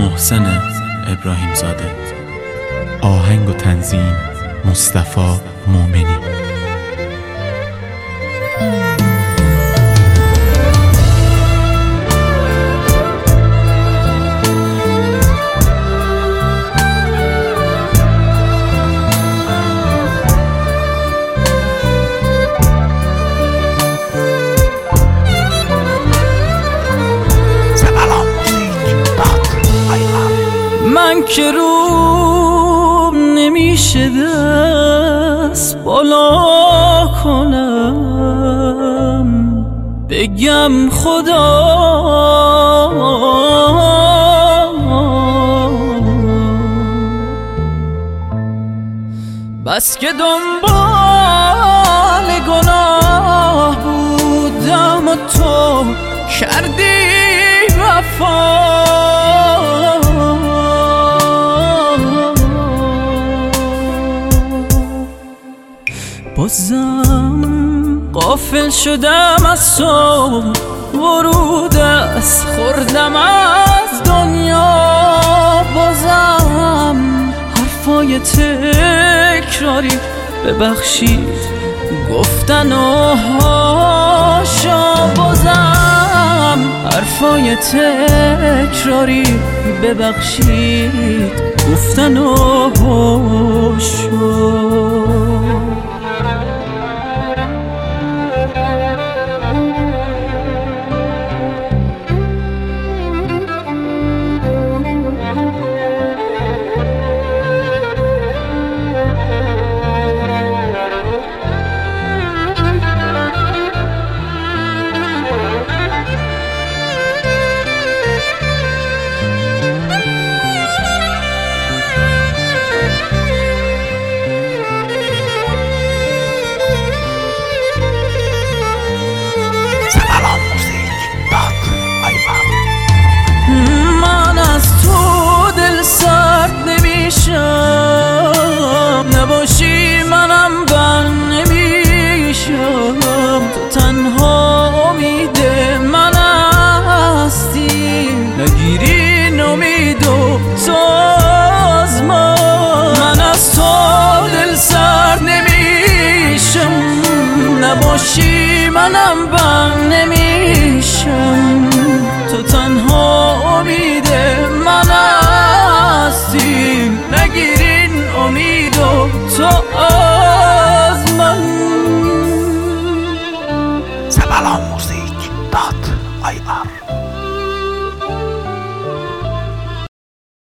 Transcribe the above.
محسن ابراهیم زاده. آهنگ و تنظیم مصطفی مومنی. من که روم نمیشه دست بالا کنم بگم خدا بس که دنبال گناه بودم و تو کردی وفا. بازم غافل شدم از تو، ورود از خوردم از دنیا. بازم حرفای تکراری ببخشید گفتن و هاشا. بازم حرفای تکراری ببخشید گفتن و هاشا. من از تو دل سرد نمیشم، نباشی منم بر نمیشم. تو تنها امید من هستی، نگیری امید و تو از من از تو دل سرد نمیشم، نباشی منم بر نمیشم. تو تنها امید